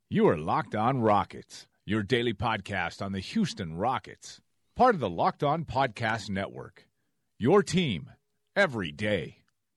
You are Locked On Rockets, your daily podcast on the Houston Rockets, part of the Locked On Podcast Network. Your team every day.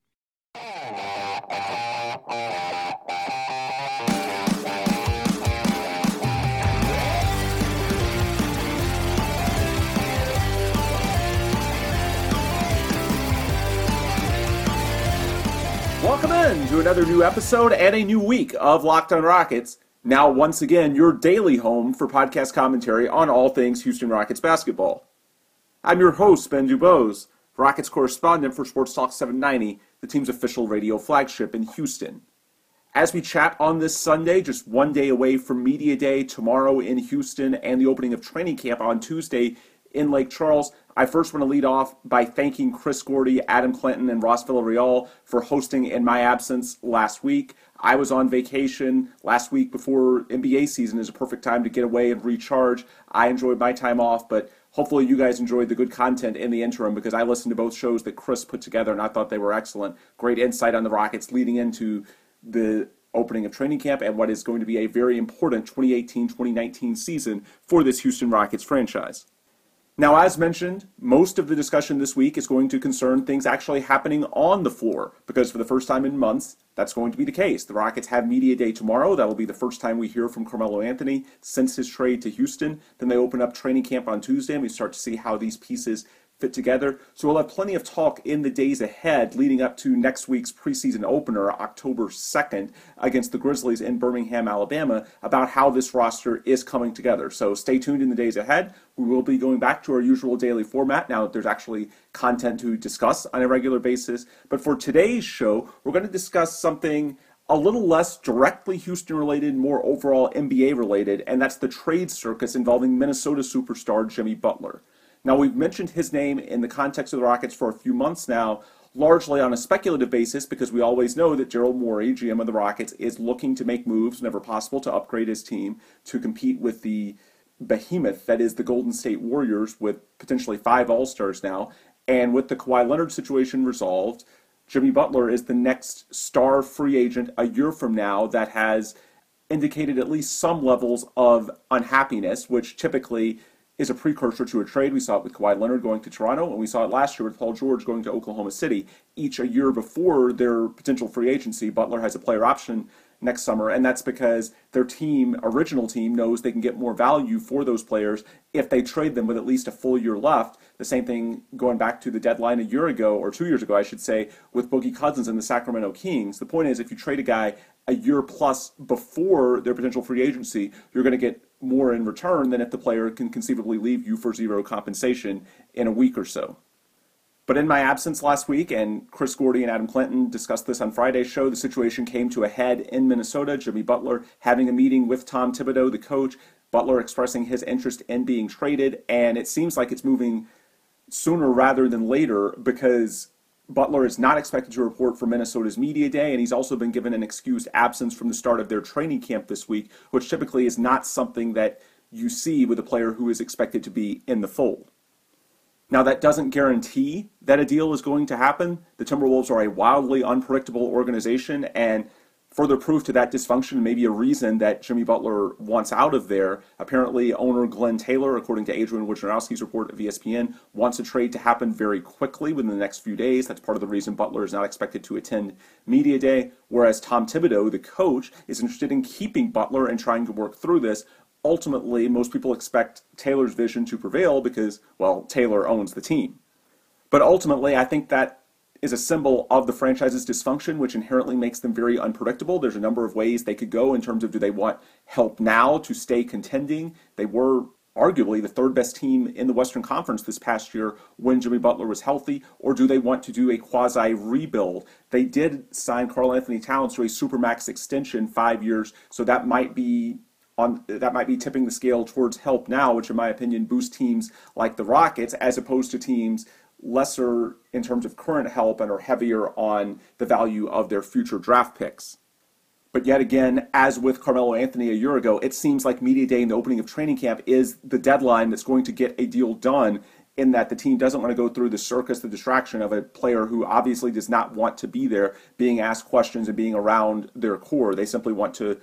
Welcome in to another new episode and a new week of Locked On Rockets. Now, once again, your daily home for podcast commentary on all things Houston Rockets basketball. I'm your host, Ben Dubose, Rockets correspondent for Sports Talk 790, the team's official radio flagship in Houston. As we chat on this Sunday, just one day away from Media Day tomorrow in Houston and the opening of training camp on Tuesday in Lake Charles, I first want to lead off by thanking Chris Gordy, Adam Clinton, and Ross Villarreal for hosting in my absence last week. I was on vacation last week before NBA season is a perfect time to get away and recharge. I enjoyed my time off, but hopefully you guys enjoyed the good content in the interim because I listened to both shows that Chris put together and I thought they were excellent. Great insight on the Rockets leading into the opening of training camp and what is going to be a very important 2018-2019 season for this Houston Rockets franchise. Now, as mentioned, most of the discussion this week is going to concern things actually happening on the floor, because for the first time in months, that's going to be the case. The Rockets have Media Day tomorrow. That'll be the first time we hear from Carmelo Anthony since his trade to Houston. Then they open up training camp on Tuesday, and we start to see how these pieces fit together. So we'll have plenty of talk in the days ahead leading up to next week's preseason opener, October 2nd, against the Grizzlies in Birmingham, Alabama, about how this roster is coming together. So stay tuned in the days ahead. We will be going back to our usual daily format now that there's actually content to discuss on a regular basis. But for today's show, we're going to discuss something a little less directly Houston-related, more overall NBA-related, and that's the trade circus involving Minnesota superstar Jimmy Butler. Now, we've mentioned his name in the context of the Rockets for a few months now, largely on a speculative basis, because we always know that Daryl Morey, GM of the Rockets, is looking to make moves whenever possible to upgrade his team to compete with the behemoth that is the Golden State Warriors, with potentially 5 All-Stars now. And with the Kawhi Leonard situation resolved, Jimmy Butler is the next star free agent a year from now that has indicated at least some levels of unhappiness, which typically is a precursor to a trade. We saw it with Kawhi Leonard going to Toronto, and we saw it last year with Paul George going to Oklahoma City. Each a year before their potential free agency, Butler has a player option next summer, and that's because their original team, knows they can get more value for those players if they trade them with at least a full year left. The same thing going back to the deadline a year ago, or 2 years ago, I should say, with Boogie Cousins and the Sacramento Kings. The point is, if you trade a guy a year plus before their potential free agency, you're going to get more in return than if the player can conceivably leave you for zero compensation in a week or so. But in my absence last week, and Chris Gordy and Adam Clinton discussed this on Friday's show, the situation came to a head in Minnesota. Jimmy Butler having a meeting with Tom Thibodeau, the coach, Butler expressing his interest in being traded, and it seems like it's moving sooner rather than later because Butler is not expected to report for Minnesota's Media Day, and he's also been given an excused absence from the start of their training camp this week, which typically is not something that you see with a player who is expected to be in the fold. Now, that doesn't guarantee that a deal is going to happen. The Timberwolves are a wildly unpredictable organization, and further proof to that dysfunction, maybe a reason that Jimmy Butler wants out of there. Apparently, owner Glenn Taylor, according to Adrian Wojnarowski's report of ESPN, wants a trade to happen very quickly within the next few days. That's part of the reason Butler is not expected to attend Media Day, whereas Tom Thibodeau, the coach, is interested in keeping Butler and trying to work through this. Ultimately, most people expect Taylor's vision to prevail because, well, Taylor owns the team. But ultimately, I think that is a symbol of the franchise's dysfunction, which inherently makes them very unpredictable. There's a number of ways they could go in terms of, do they want help now to stay contending? They were arguably the third best team in the Western Conference this past year when Jimmy Butler was healthy, or do they want to do a quasi-rebuild? They did sign Karl Anthony Towns to a Supermax extension, 5 years, so that might be tipping the scale towards help now, which in my opinion boosts teams like the Rockets as opposed to teams lesser in terms of current help and are heavier on the value of their future draft picks. But yet again, as with Carmelo Anthony a year ago, it seems like Media Day and the opening of training camp is the deadline that's going to get a deal done, in that the team doesn't want to go through the circus, the distraction of a player who obviously does not want to be there, being asked questions and being around their core. They simply want to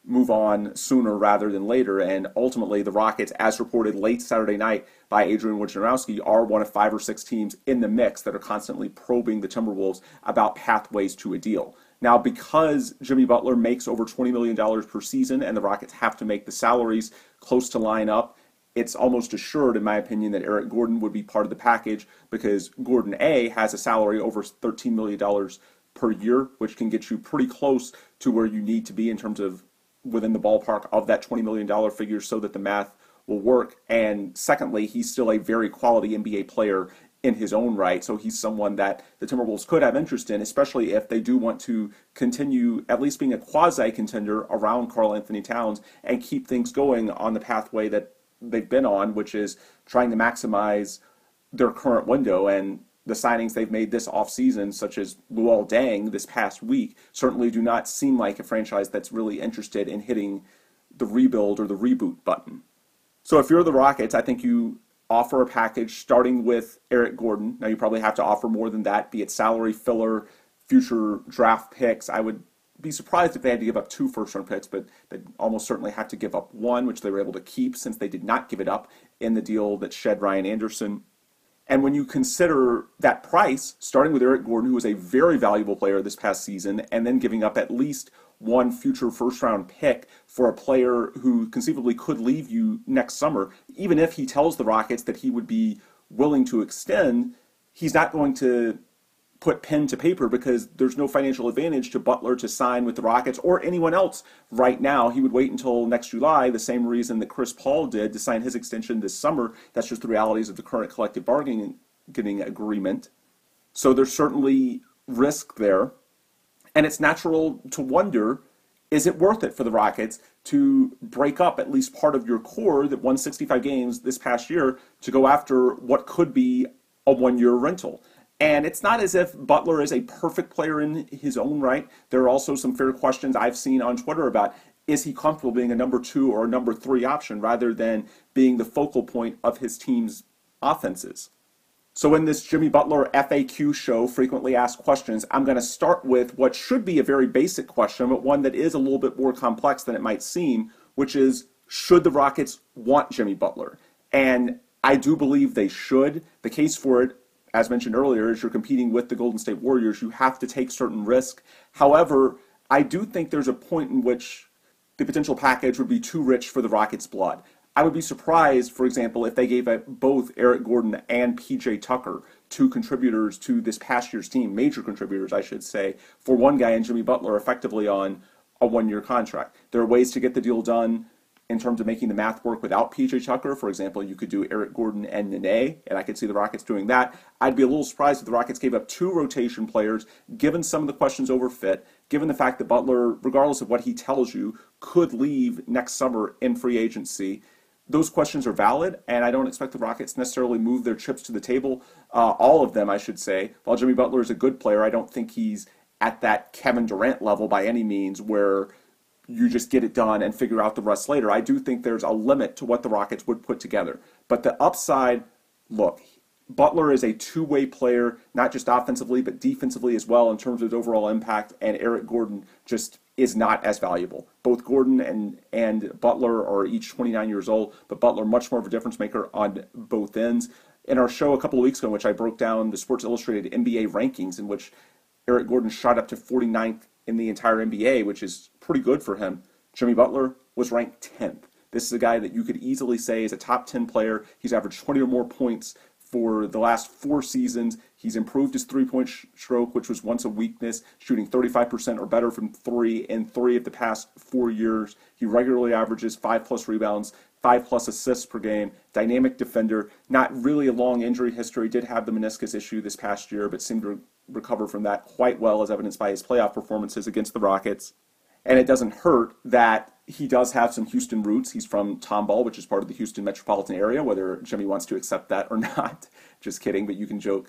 move on sooner rather than later. And ultimately, the Rockets, as reported late Saturday night by Adrian Wojnarowski, are one of 5 or 6 teams in the mix that are constantly probing the Timberwolves about pathways to a deal. Now, because Jimmy Butler makes over $20 million per season and the Rockets have to make the salaries close to line up, it's almost assured, in my opinion, that Eric Gordon would be part of the package, because Gordon A has a salary over $13 million per year, which can get you pretty close to where you need to be in terms of within the ballpark of that $20 million figure so that the math will work. And secondly, he's still a very quality NBA player in his own right. So he's someone that the Timberwolves could have interest in, especially if they do want to continue at least being a quasi-contender around Karl-Anthony Towns and keep things going on the pathway that they've been on, which is trying to maximize their current window. And the signings they've made this offseason, such as Luol Deng this past week, certainly do not seem like a franchise that's really interested in hitting the rebuild or the reboot button. So if you're the Rockets, I think you offer a package starting with Eric Gordon. Now, you probably have to offer more than that, be it salary filler, future draft picks. I would be surprised if they had to give up 2 first-round picks, but they'd almost certainly have to give up 1, which they were able to keep since they did not give it up in the deal that shed Ryan Anderson. And when you consider that price, starting with Eric Gordon, who was a very valuable player this past season, and then giving up at least 1 future first-round pick for a player who conceivably could leave you next summer, even if he tells the Rockets that he would be willing to extend, he's not going to put pen to paper because there's no financial advantage to Butler to sign with the Rockets or anyone else right now. He would wait until next July, the same reason that Chris Paul did to sign his extension this summer. That's just the realities of the current collective bargaining agreement. So there's certainly risk there. And it's natural to wonder, is it worth it for the Rockets to break up at least part of your core that won 65 games this past year to go after what could be a 1-year rental? And it's not as if Butler is a perfect player in his own right. There are also some fair questions I've seen on Twitter about, is he comfortable being a number 2 or a number 3 option rather than being the focal point of his team's offenses? So in this Jimmy Butler FAQ show, frequently asked questions, I'm going to start with what should be a very basic question, but one that is a little bit more complex than it might seem, which is, should the Rockets want Jimmy Butler? And I do believe they should. The case for it, as mentioned earlier, is you're competing with the Golden State Warriors. You have to take certain risk. However, I do think there's a point in which the potential package would be too rich for the Rockets' blood. I would be surprised, for example, if they gave both Eric Gordon and PJ Tucker, 2 contributors to this past year's team, major contributors, I should say, for one guy and Jimmy Butler effectively on a 1-year contract. There are ways to get the deal done in terms of making the math work without PJ Tucker. For example, you could do Eric Gordon and Nene, and I could see the Rockets doing that. I'd be a little surprised if the Rockets gave up 2 rotation players, given some of the questions over fit, given the fact that Butler, regardless of what he tells you, could leave next summer in free agency. Those questions are valid, and I don't expect the Rockets necessarily move their chips to the table, all of them, I should say. While Jimmy Butler is a good player, I don't think he's at that Kevin Durant level by any means where you just get it done and figure out the rest later. I do think there's a limit to what the Rockets would put together. But the upside, look, Butler is a 2-way player, not just offensively, but defensively as well in terms of his overall impact, and Eric Gordon just is not as valuable. Both Gordon and Butler are each 29 years old, but Butler much more of a difference maker on both ends. In our show a couple of weeks ago, in which I broke down the Sports Illustrated NBA rankings, in which Eric Gordon shot up to 49th in the entire NBA, which is pretty good for him, Jimmy Butler was ranked 10th. This is a guy that you could easily say is a top 10 player. He's averaged 20 or more points for the last 4 seasons. He's improved his three-point stroke, which was once a weakness, shooting 35% or better from 3 in 3 of the past 4 years. He regularly averages 5+ rebounds, 5+ assists per game, dynamic defender, not really a long injury history, did have the meniscus issue this past year, but seemed to recover from that quite well, as evidenced by his playoff performances against the Rockets. And it doesn't hurt that he does have some Houston roots. He's from Tomball, which is part of the Houston metropolitan area, whether Jimmy wants to accept that or not. Just kidding, but you can joke.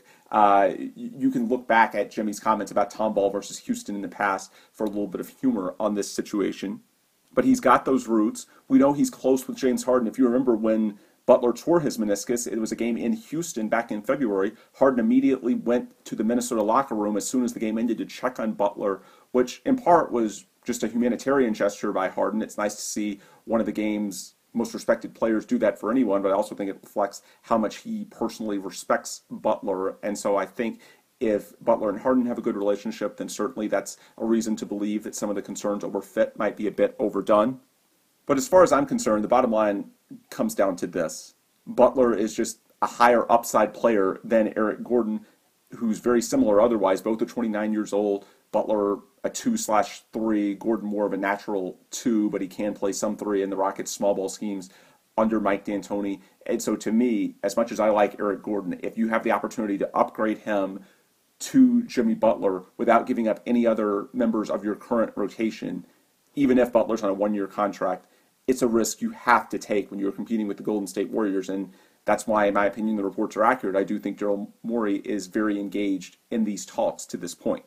You can look back at Jimmy's comments about Tomball versus Houston in the past for a little bit of humor on this situation. But he's got those roots. We know he's close with James Harden. If you remember when Butler tore his meniscus, it was a game in Houston back in February. Harden immediately went to the Minnesota locker room as soon as the game ended to check on Butler, which in part was just a humanitarian gesture by Harden. It's nice to see one of the game's most respected players do that for anyone, but I also think it reflects how much he personally respects Butler. And so I think if Butler and Harden have a good relationship, then certainly that's a reason to believe that some of the concerns over fit might be a bit overdone. But as far as I'm concerned, the bottom line comes down to this. Butler is just a higher upside player than Eric Gordon, who's very similar otherwise. Both are 29 years old. Butler a 2/3, Gordon more of a natural 2, but he can play some 3 in the Rockets' small ball schemes under Mike D'Antoni. And so to me, as much as I like Eric Gordon, if you have the opportunity to upgrade him to Jimmy Butler without giving up any other members of your current rotation, even if Butler's on a 1-year contract, it's a risk you have to take when you're competing with the Golden State Warriors. And that's why, in my opinion, the reports are accurate. I do think Daryl Morey is very engaged in these talks to this point.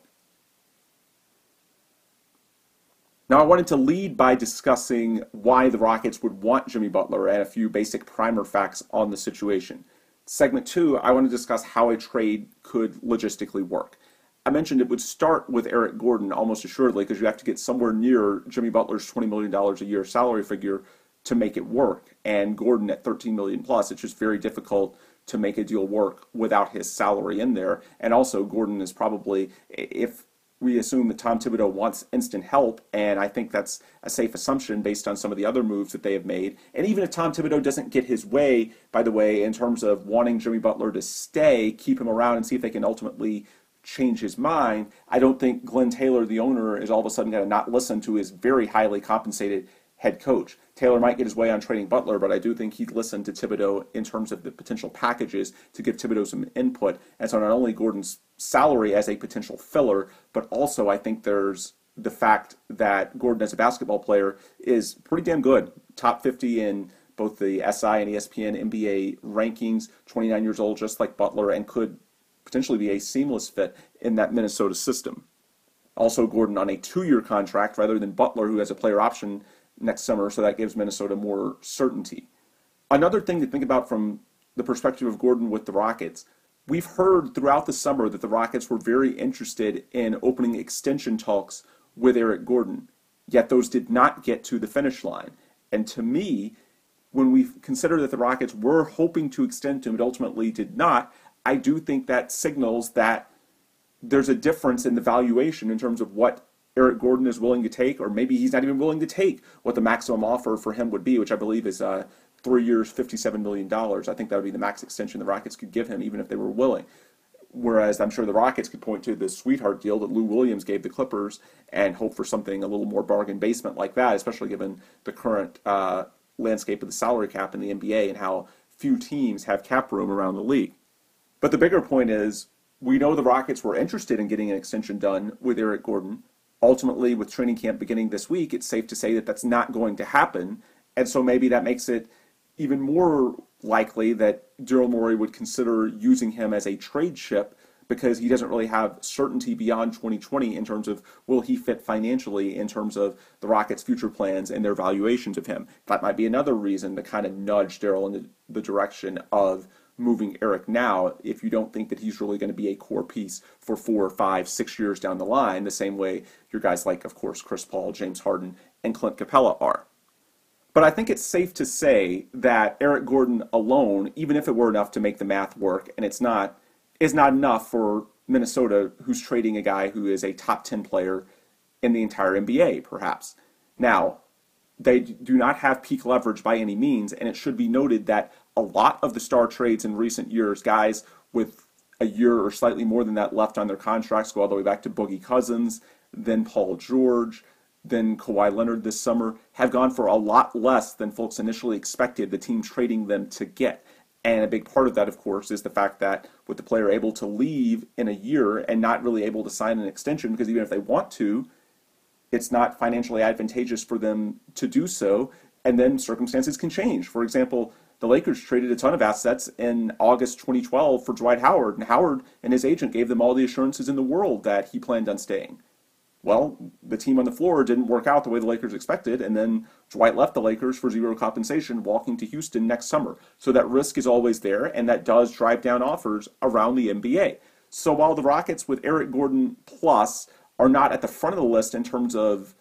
Now, I wanted to lead by discussing why the Rockets would want Jimmy Butler and a few basic primer facts on the situation. Segment 2, I want to discuss how a trade could logistically work. I mentioned it would start with Eric Gordon almost assuredly because you have to get somewhere near Jimmy Butler's $20 million a year salary figure to make it work. And Gordon at $13 million plus, it's just very difficult to make a deal work without his salary in there. And also, Gordon is probably, if we assume that Tom Thibodeau wants instant help, and I think that's a safe assumption based on some of the other moves that they have made. And even if Tom Thibodeau doesn't get his way, by the way, in terms of wanting Jimmy Butler to stay, keep him around and see if they can ultimately change his mind, I don't think Glenn Taylor, the owner, is all of a sudden going to not listen to his very highly compensated head coach. Taylor might get his way on trading Butler, but I do think he'd listen to Thibodeau in terms of the potential packages to give Thibodeau some input. And so not only Gordon's salary as a potential filler, but also I think there's the fact that Gordon as a basketball player is pretty damn good. Top 50 in both the SI and ESPN NBA rankings, 29 years old, just like Butler, and could potentially be a seamless fit in that Minnesota system. Also, Gordon on a 2-year contract rather than Butler, who has a player option next summer, so that gives Minnesota more certainty. Another thing to think about from the perspective of Gordon with the Rockets, we've heard throughout the summer that the Rockets were very interested in opening extension talks with Eric Gordon, yet those did not get to the finish line. And to me, when we consider that the Rockets were hoping to extend to him but ultimately did not, I do think that signals that there's a difference in the valuation in terms of what Eric Gordon is willing to take, or maybe he's not even willing to take what the maximum offer for him would be, which I believe is 3 years, $57 million. I think that would be the max extension the Rockets could give him, even if they were willing. Whereas I'm sure the Rockets could point to the sweetheart deal that Lou Williams gave the Clippers and hope for something a little more bargain basement like that, especially given the current landscape of the salary cap in the NBA and how few teams have cap room around the league. But the bigger point is, we know the Rockets were interested in getting an extension done with Eric Gordon. Ultimately, with training camp beginning this week, it's safe to say that that's not going to happen. And so maybe that makes it even more likely that Daryl Morey would consider using him as a trade chip because he doesn't really have certainty beyond 2020 in terms of will he fit financially in terms of the Rockets' future plans and their valuations of him. That might be another reason to kind of nudge Daryl in the direction of moving Eric now if you don't think that he's really going to be a core piece for 4, 5, 6 years down the line, the same way your guys like, of course, Chris Paul, James Harden, and Clint Capella are. But I think it's safe to say that Eric Gordon alone, even if it were enough to make the math work, and it's not, is not enough for Minnesota, who's trading a guy who is a top 10 player in the entire NBA, perhaps. Now, they do not have peak leverage by any means, and it should be noted that a lot of the star trades in recent years, guys with a year or slightly more than that left on their contracts, go all the way back to Boogie Cousins, then Paul George, then Kawhi Leonard this summer, have gone for a lot less than folks initially expected the team trading them to get. And a big part of that, of course, is the fact that with the player able to leave in a year and not really able to sign an extension, because even if they want to, it's not financially advantageous for them to do so, and then circumstances can change. For example, the Lakers traded a ton of assets in August 2012 for Dwight Howard, and Howard and his agent gave them all the assurances in the world that he planned on staying. Well, the team on the floor didn't work out the way the Lakers expected, and then Dwight left the Lakers for zero compensation, walking to Houston next summer. So that risk is always there, and that does drive down offers around the NBA. So while the Rockets with Eric Gordon plus are not at the front of the list in terms of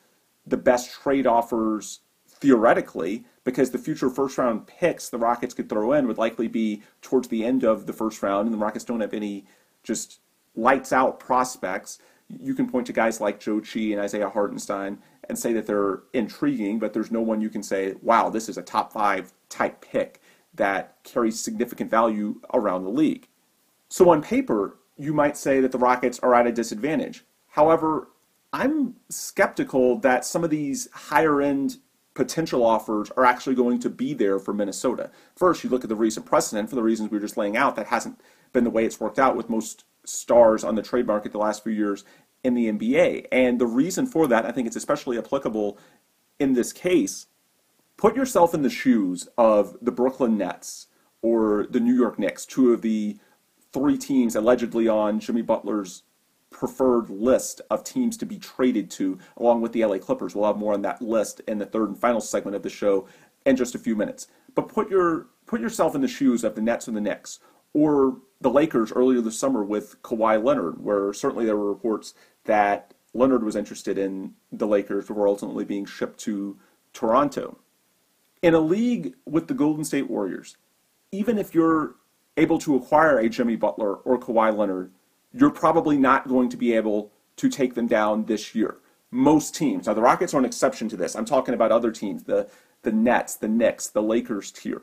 the best trade offers theoretically, because the future first-round picks the Rockets could throw in would likely be towards the end of the first round, and the Rockets don't have any just lights-out prospects. You can point to guys like Joe Chi and Isaiah Hartenstein and say that they're intriguing, but there's no one you can say, wow, this is a top 5 type pick that carries significant value around the league. So on paper, you might say that the Rockets are at a disadvantage. However, I'm skeptical that some of these higher-end potential offers are actually going to be there for Minnesota. First, you look at the recent precedent for the reasons we were just laying out. That hasn't been the way it's worked out with most stars on the trade market the last few years in the NBA. And the reason for that, I think it's especially applicable in this case. Put yourself in the shoes of the Brooklyn Nets or the New York Knicks, 2 of the 3 teams allegedly on Jimmy Butler's preferred list of teams to be traded to, along with the LA Clippers. We'll have more on that list in the third and final segment of the show in just a few minutes. But put yourself in the shoes of the Nets and the Knicks, or the Lakers earlier this summer with Kawhi Leonard, where certainly there were reports that Leonard was interested in the Lakers before ultimately being shipped to Toronto. In a league with the Golden State Warriors, even if you're able to acquire a Jimmy Butler or Kawhi Leonard, you're probably not going to be able to take them down this year. Most teams. Now, the Rockets are an exception to this. I'm talking about other teams, the Nets, the Knicks, the Lakers tier.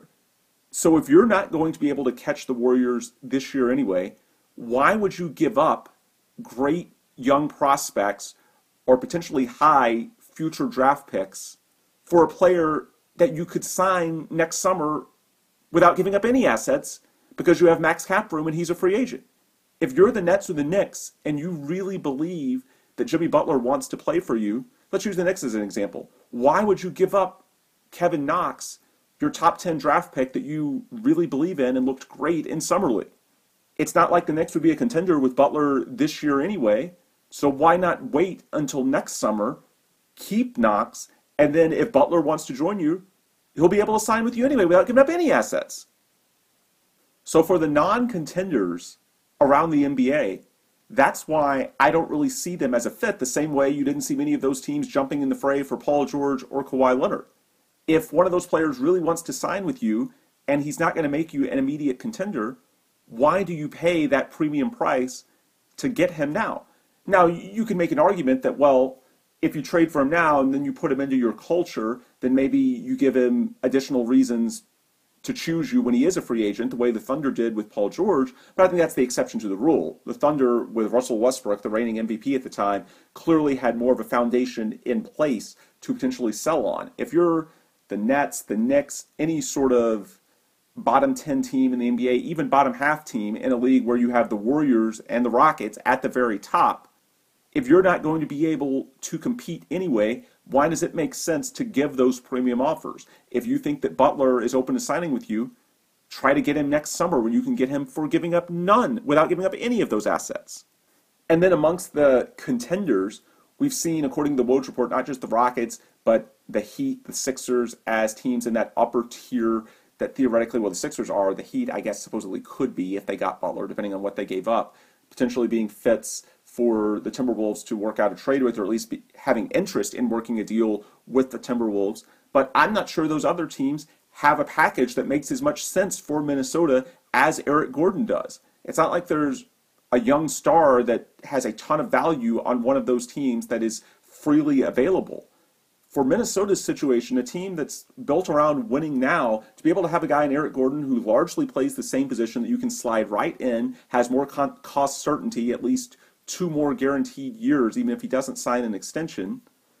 So if you're not going to be able to catch the Warriors this year anyway, why would you give up great young prospects or potentially high future draft picks for a player that you could sign next summer without giving up any assets because you have max cap room and he's a free agent? If you're the Nets or the Knicks and you really believe that Jimmy Butler wants to play for you, let's use the Knicks as an example. Why would you give up Kevin Knox, your top 10 draft pick that you really believe in and looked great in Summer League? It's not like the Knicks would be a contender with Butler this year anyway, so why not wait until next summer, keep Knox, and then if Butler wants to join you, he'll be able to sign with you anyway without giving up any assets. So for the non-contenders around the NBA, that's why I don't really see them as a fit the same way you didn't see many of those teams jumping in the fray for Paul George or Kawhi Leonard. If one of those players really wants to sign with you and he's not going to make you an immediate contender, why do you pay that premium price to get him now? Now, you can make an argument that, well, if you trade for him now and then you put him into your culture, then maybe you give him additional reasons to choose you when he is a free agent, the way the Thunder did with Paul George, but I think that's the exception to the rule. The Thunder, with Russell Westbrook, the reigning MVP at the time, clearly had more of a foundation in place to potentially sell on. If you're the Nets, the Knicks, any sort of bottom 10 team in the NBA, even bottom half team in a league where you have the Warriors and the Rockets at the very top, if you're not going to be able to compete anyway, why does it make sense to give those premium offers? If you think that Butler is open to signing with you, try to get him next summer when you can get him for giving up none, without giving up any of those assets. And then amongst the contenders, we've seen, according to the Woj report, not just the Rockets, but the Heat, the Sixers as teams in that upper tier that theoretically, well, the Sixers are, the Heat, I guess, supposedly could be if they got Butler, depending on what they gave up, potentially being fits for the Timberwolves to work out a trade with, or at least having interest in working a deal with the Timberwolves. But I'm not sure those other teams have a package that makes as much sense for Minnesota as Eric Gordon does. It's not like there's a young star that has a ton of value on one of those teams that is freely available. For Minnesota's situation, a team that's built around winning now, to be able to have a guy in Eric Gordon who largely plays the same position that you can slide right in, has more cost certainty, at least 2 more guaranteed years, even if he doesn't sign an extension,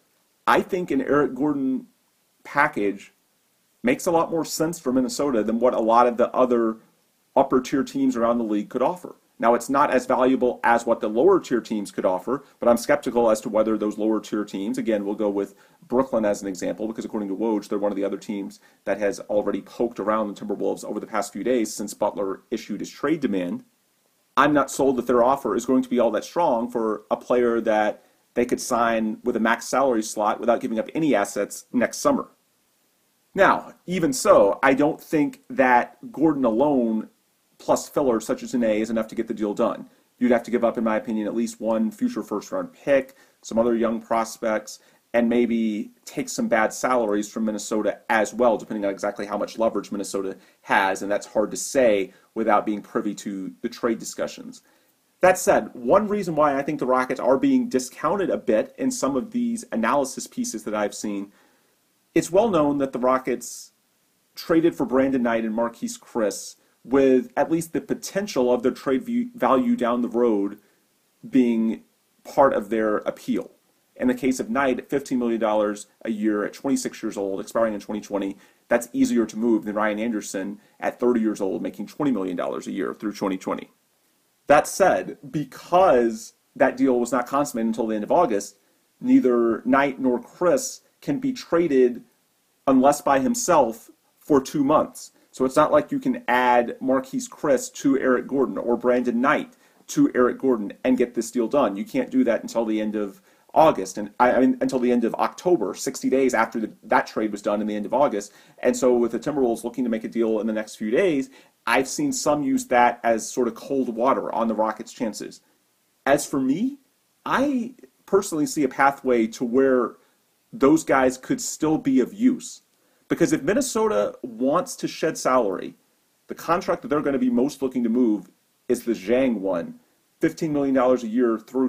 I think an Eric Gordon package makes a lot more sense for Minnesota than what a lot of the other upper tier teams around the league could offer. Now, it's not as valuable as what the lower tier teams could offer, but I'm skeptical as to whether those lower tier teams, again, we'll go with Brooklyn as an example, because according to Woj, they're one of the other teams that has already poked around the Timberwolves over the past few days since Butler issued his trade demand. I'm not sold that their offer is going to be all that strong for a player that they could sign with a max salary slot without giving up any assets next summer. Now, even so, I don't think that Gordon alone plus fillers such as an A is enough to get the deal done. You'd have to give up, in my opinion, at least one future first-round pick, some other young prospects, and maybe take some bad salaries from Minnesota as well, depending on exactly how much leverage Minnesota has, and that's hard to say without being privy to the trade discussions. That said, one reason why I think the Rockets are being discounted a bit in some of these analysis pieces that I've seen, it's well known that the Rockets traded for Brandon Knight and Marquise Chriss with at least the potential of their trade value down the road being part of their appeal. In the case of Knight, at $15 million a year at 26 years old, expiring in 2020, that's easier to move than Ryan Anderson at 30 years old, making $20 million a year through 2020. That said, because that deal was not consummated until the end of August, neither Knight nor Chriss can be traded unless by himself for 2 months. So it's not like you can add Marquise Chriss to Eric Gordon or Brandon Knight to Eric Gordon and get this deal done. You can't do that until the end of August, and until the end of October, 60 days after that trade was done in the end of August. And so with the Timberwolves looking to make a deal in the next few days, I've seen some use that as sort of cold water on the Rockets' chances. As for me, I personally see a pathway to where those guys could still be of use. Because if Minnesota wants to shed salary, the contract that they're going to be most looking to move is the Zhang one, $15 million a year through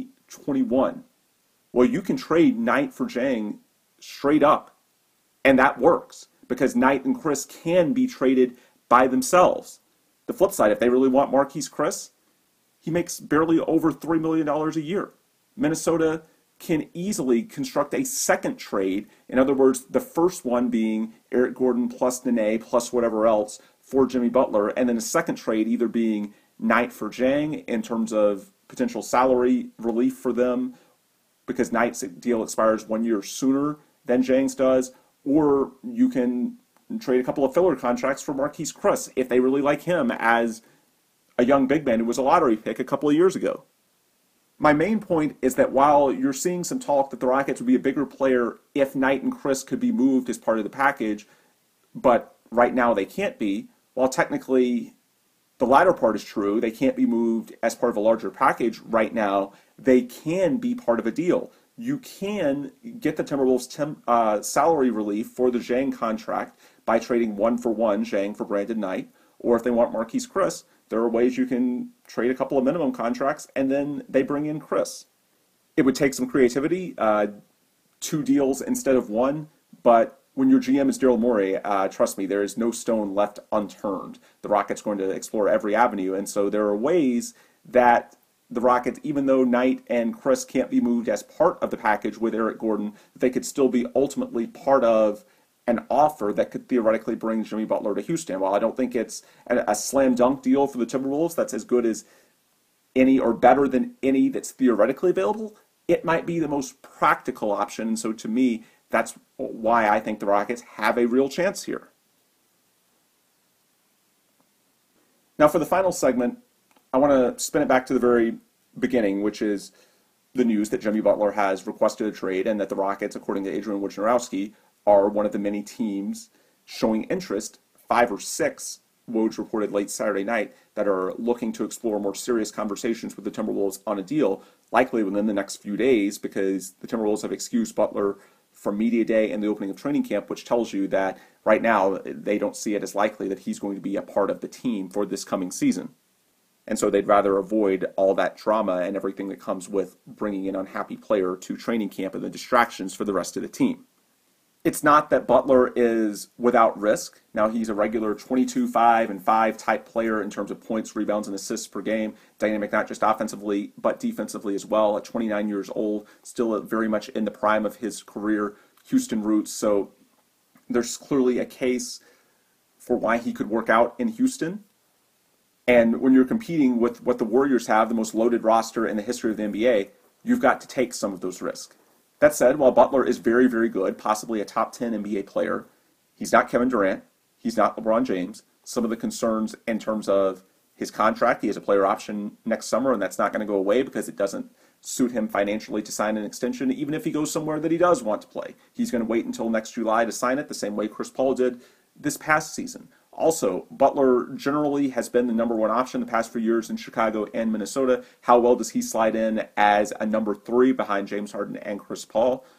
2021. Well, you can trade Knight for Zhang straight up, and that works because Knight and Chriss can be traded by themselves. The flip side, if they really want Marquise Chriss, he makes barely over $3 million a year. Minnesota can easily construct a second trade. In other words, the first one being Eric Gordon plus Nene plus whatever else for Jimmy Butler, and then a second trade either being Knight for Zhang in terms of potential salary relief for them, because Knight's deal expires 1 year sooner than Zhang's does, or you can trade a couple of filler contracts for Marquise Chriss if they really like him as a young big man who was a lottery pick a couple of years ago. My main point is that while you're seeing some talk that the Rockets would be a bigger player if Knight and Chriss could be moved as part of the package, but right now they can't be, while technically the latter part is true, they can't be moved as part of a larger package right now, they can be part of a deal. You can get the Timberwolves salary relief for the Zhang contract by trading 1-for-1 Zhang for Brandon Knight, or if they want Marquise Chriss, there are ways you can trade a couple of minimum contracts and then they bring in Chriss. It would take some creativity, 2 deals instead of 1, but when your GM is Daryl Morey, trust me, there is no stone left unturned. The Rockets are going to explore every avenue, and so there are ways that the Rockets, even though Knight and Chriss can't be moved as part of the package with Eric Gordon, they could still be ultimately part of an offer that could theoretically bring Jimmy Butler to Houston. While I don't think it's a slam dunk deal for the Timberwolves that's as good as any or better than any that's theoretically available, it might be the most practical option. And so to me, that's why I think the Rockets have a real chance here. Now for the final segment, I want to spin it back to the very beginning, which is the news that Jimmy Butler has requested a trade and that the Rockets, according to Adrian Wojnarowski, are one of the many teams showing interest, 5 or 6, Woj reported late Saturday night, that are looking to explore more serious conversations with the Timberwolves on a deal, likely within the next few days, because the Timberwolves have excused Butler from media day and the opening of training camp, which tells you that right now they don't see it as likely that he's going to be a part of the team for this coming season. And so they'd rather avoid all that drama and everything that comes with bringing an unhappy player to training camp and the distractions for the rest of the team. It's not that Butler is without risk. Now he's a regular 22-5-5 type player in terms of points, rebounds, and assists per game. Dynamic not just offensively, but defensively as well. At 29 years old, still very much in the prime of his career, Houston roots. So there's clearly a case for why he could work out in Houston. And when you're competing with what the Warriors have, the most loaded roster in the history of the NBA, you've got to take some of those risks. That said, while Butler is very, very good, possibly a top 10 NBA player, he's not Kevin Durant, he's not LeBron James. Some of the concerns in terms of his contract, he has a player option next summer, and that's not going to go away because it doesn't suit him financially to sign an extension, even if he goes somewhere that he does want to play. He's going to wait until next July to sign it, the same way Chris Paul did this past season. Also, Butler generally has been the number 1 option the past few years in Chicago and Minnesota. How well does he slide in as a number 3 behind James Harden and Chris Paul?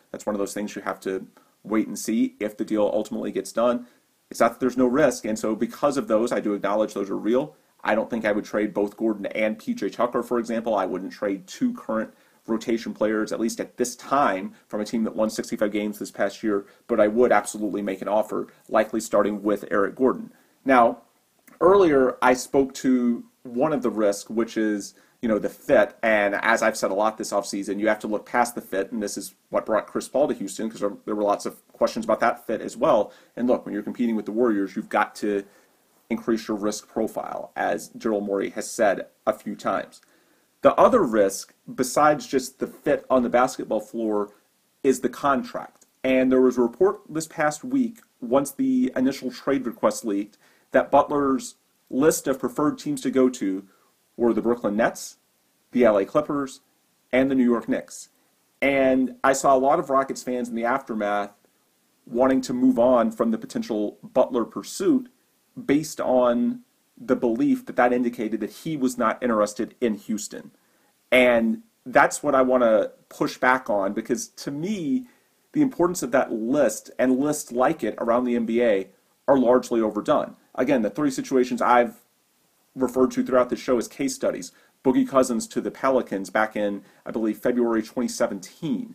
That's one of those things you have to wait and see if the deal ultimately gets done. It's not that there's no risk, and so because of those, I do acknowledge those are real. I don't think I would trade both Gordon and PJ Tucker, for example. I wouldn't trade two current rotation players, at least at this time, from a team that won 65 games this past year, but I would absolutely make an offer, likely starting with Eric Gordon. Now, earlier I spoke to one of the risks, which is the fit, and as I've said a lot this offseason, you have to look past the fit, and this is what brought Chris Paul to Houston, because there were lots of questions about that fit as well. And look, when you're competing with the Warriors, you've got to increase your risk profile, as Daryl Morey has said a few times. The other risk, besides just the fit on the basketball floor, is the contract. And there was a report this past week, once the initial trade request leaked, that Butler's list of preferred teams to go to were the Brooklyn Nets, the LA Clippers, and the New York Knicks. And I saw a lot of Rockets fans in the aftermath wanting to move on from the potential Butler pursuit based on the belief that indicated that he was not interested in Houston. And that's what I want to push back on, because to me, the importance of that list and lists like it around the NBA are largely overdone. Again, the three situations I've referred to throughout the show as case studies: Boogie Cousins to the Pelicans back in, I believe, February 2017.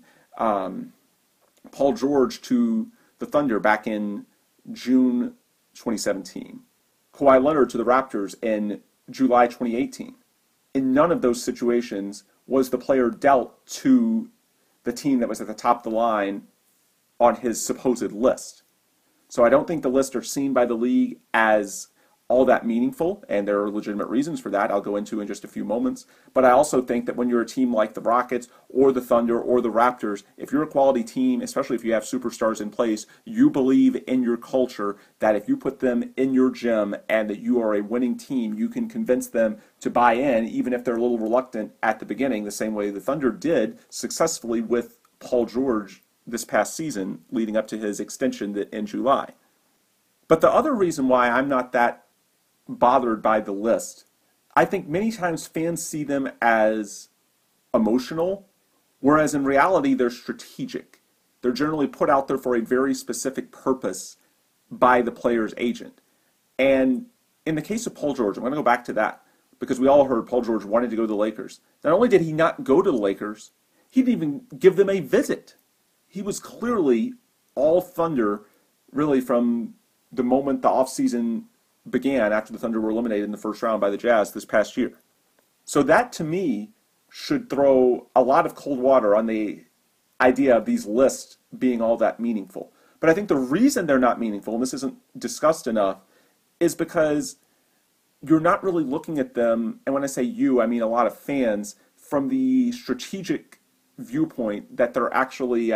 Paul George to the Thunder back in June 2017. Kawhi Leonard to the Raptors in July 2018. In none of those situations was the player dealt to the team that was at the top of the line on his supposed list. So I don't think the lists are seen by the league as all that meaningful, and there are legitimate reasons for that I'll go into in just a few moments. But I also think that when you're a team like the Rockets or the Thunder or the Raptors, if you're a quality team, especially if you have superstars in place, you believe in your culture that if you put them in your gym and that you are a winning team, you can convince them to buy in, even if they're a little reluctant at the beginning, the same way the Thunder did successfully with Paul George this past season leading up to his extension in July. But the other reason why I'm not that bothered by the list, I think many times fans see them as emotional, whereas in reality they're strategic. They're generally put out there for a very specific purpose by the player's agent. And in the case of Paul George, I'm going to go back to that, because we all heard Paul George wanted to go to the Lakers. Not only did he not go to the Lakers, he didn't even give them a visit. He was clearly all Thunder, really, from the moment the offseason began after the Thunder were eliminated in the first round by the Jazz this past year. So that, to me, should throw a lot of cold water on the idea of these lists being all that meaningful. But I think the reason they're not meaningful, and this isn't discussed enough, is because you're not really looking at them, and when I say you, I mean a lot of fans, from the strategic viewpoint that they're actually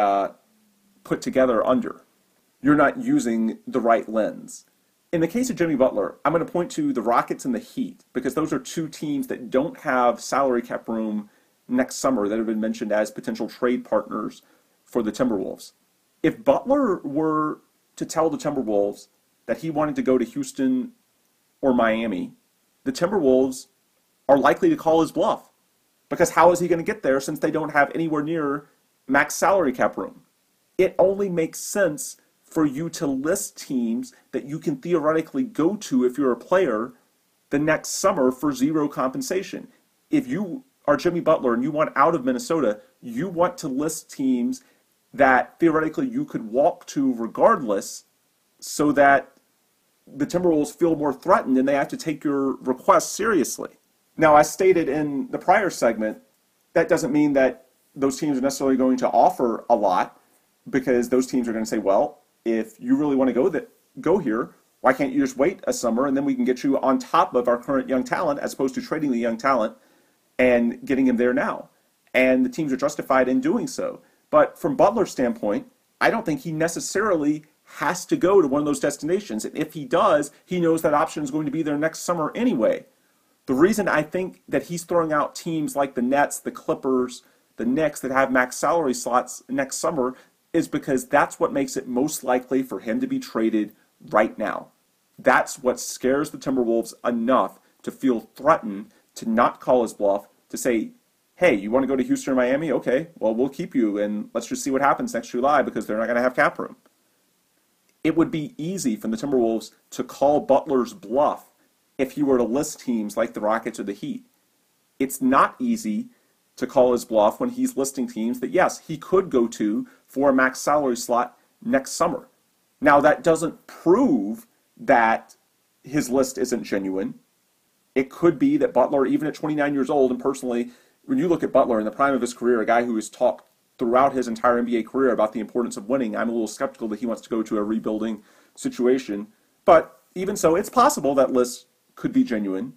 put together under. You're not using the right lens. In the case of Jimmy Butler, I'm going to point to the Rockets and the Heat, because those are two teams that don't have salary cap room next summer that have been mentioned as potential trade partners for the Timberwolves. If Butler were to tell the Timberwolves that he wanted to go to Houston or Miami, the Timberwolves are likely to call his bluff, because how is he going to get there since they don't have anywhere near max salary cap room? It only makes sense for you to list teams that you can theoretically go to if you're a player the next summer for zero compensation. If you are Jimmy Butler and you want out of Minnesota, you want to list teams that theoretically you could walk to regardless, so that the Timberwolves feel more threatened and they have to take your request seriously. Now, as stated in the prior segment, that doesn't mean that those teams are necessarily going to offer a lot, because those teams are going to say, well, if you really want to go here, why can't you just wait a summer and then we can get you on top of our current young talent, as opposed to trading the young talent and getting him there now? And the teams are justified in doing so. But from Butler's standpoint, I don't think he necessarily has to go to one of those destinations. And if he does, he knows that option is going to be there next summer anyway. The reason I think that he's throwing out teams like the Nets, the Clippers, the Knicks that have max salary slots next summer is because that's what makes it most likely for him to be traded right now. That's what scares the Timberwolves enough to feel threatened to not call his bluff, to say, hey, you want to go to Houston or Miami? Okay, well, we'll keep you, and let's just see what happens next July because they're not going to have cap room. It would be easy for the Timberwolves to call Butler's bluff if he were to list teams like the Rockets or the Heat. It's not easy to call his bluff when he's listing teams that, yes, he could go to for a max salary slot next summer. Now, that doesn't prove that his list isn't genuine. It could be that Butler, even at 29 years old, and personally, when you look at Butler in the prime of his career, a guy who has talked throughout his entire NBA career about the importance of winning, I'm a little skeptical that he wants to go to a rebuilding situation. But even so, it's possible that list could be genuine.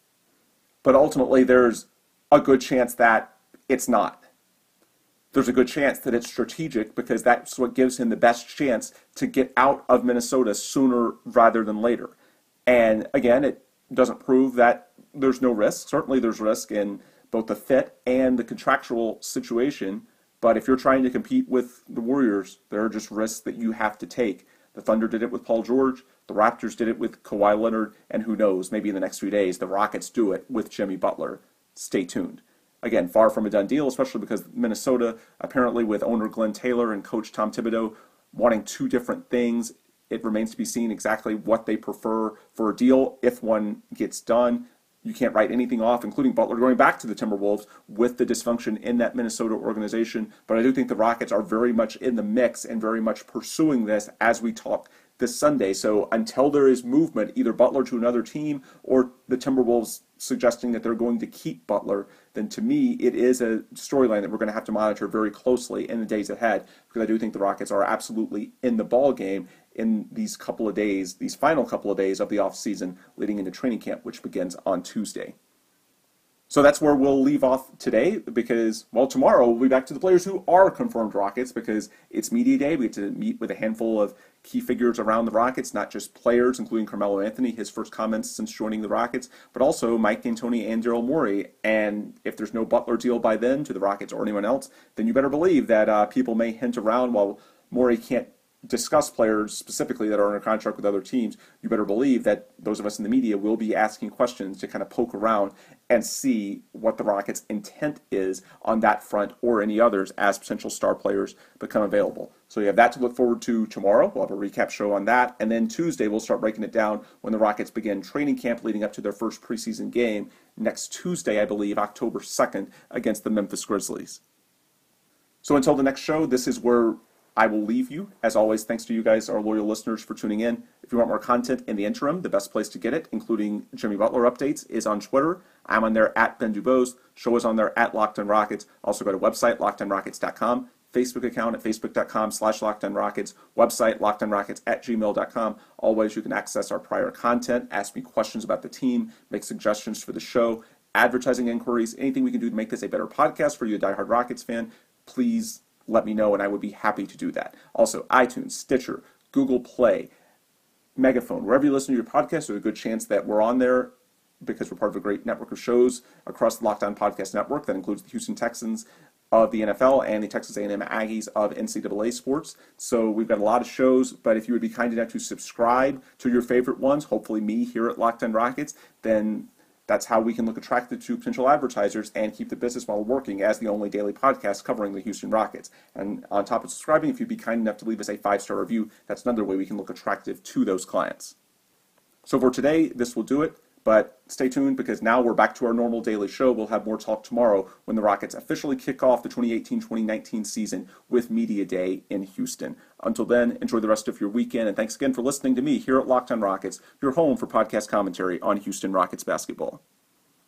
But ultimately, there's a good chance that it's not. There's a good chance that it's strategic because that's what gives him the best chance to get out of Minnesota sooner rather than later. And again, it doesn't prove that there's no risk. Certainly there's risk in both the fit and the contractual situation. But if you're trying to compete with the Warriors, there are just risks that you have to take. The Thunder did it with Paul George. The Raptors did it with Kawhi Leonard. And who knows, maybe in the next few days, the Rockets do it with Jimmy Butler. Stay tuned. Again, far from a done deal, especially because Minnesota, apparently with owner Glenn Taylor and coach Tom Thibodeau wanting two different things, it remains to be seen exactly what they prefer for a deal if one gets done. You can't write anything off, including Butler going back to the Timberwolves with the dysfunction in that Minnesota organization. But I do think the Rockets are very much in the mix and very much pursuing this as we talk this Sunday. So until there is movement, either Butler to another team or the Timberwolves suggesting that they're going to keep Butler, then to me it is a storyline that we're going to have to monitor very closely in the days ahead, because I do think the Rockets are absolutely in the ball game in these couple of days, these final couple of days of the offseason leading into training camp, which begins on Tuesday. So that's where we'll leave off today because, well, tomorrow we'll be back to the players who are confirmed Rockets because it's media day. We get to meet with a handful of key figures around the Rockets, not just players, including Carmelo Anthony, his first comments since joining the Rockets, but also Mike D'Antoni and Daryl Morey. And if there's no Butler deal by then to the Rockets or anyone else, then you better believe that people may hint around while Morey can't discuss players specifically that are under contract with other teams. You better believe that those of us in the media will be asking questions to kind of poke around and see what the Rockets' intent is on that front or any others as potential star players become available. So you have that to look forward to tomorrow. We'll have a recap show on that. And then Tuesday, we'll start breaking it down when the Rockets begin training camp leading up to their first preseason game next Tuesday, I believe, October 2nd, against the Memphis Grizzlies. So until the next show, this is where I will leave you. As always, thanks to you guys, our loyal listeners, for tuning in. If you want more content in the interim, the best place to get it, including Jimmy Butler updates, is on Twitter. I'm on there at Ben Dubose. Show is on there at Locked On Rockets. Also go to website, LockedOnRockets.com. Facebook account at Facebook.com/LockedOnRockets. Website, LockedOnRockets@gmail.com. Always, you can access our prior content, ask me questions about the team, make suggestions for the show, advertising inquiries, anything we can do to make this a better podcast for you, a diehard Rockets fan. Please let me know, and I would be happy to do that. Also, iTunes, Stitcher, Google Play, Megaphone, wherever you listen to your podcast, there's a good chance that we're on there because we're part of a great network of shows across the Locked On Podcast Network that includes the Houston Texans of the NFL and the Texas A&M Aggies of NCAA sports. So we've got a lot of shows, but if you would be kind enough to subscribe to your favorite ones, hopefully me here at Locked On Rockets, then that's how we can look attractive to potential advertisers and keep the business model working as the only daily podcast covering the Houston Rockets. And on top of subscribing, if you'd be kind enough to leave us a 5-star review, that's another way we can look attractive to those clients. So for today, this will do it, but stay tuned because now we're back to our normal daily show. We'll have more talk tomorrow when the Rockets officially kick off the 2018-2019 season with Media Day in Houston. Until then, enjoy the rest of your weekend, and thanks again for listening to me here at Locked On Rockets, your home for podcast commentary on Houston Rockets basketball.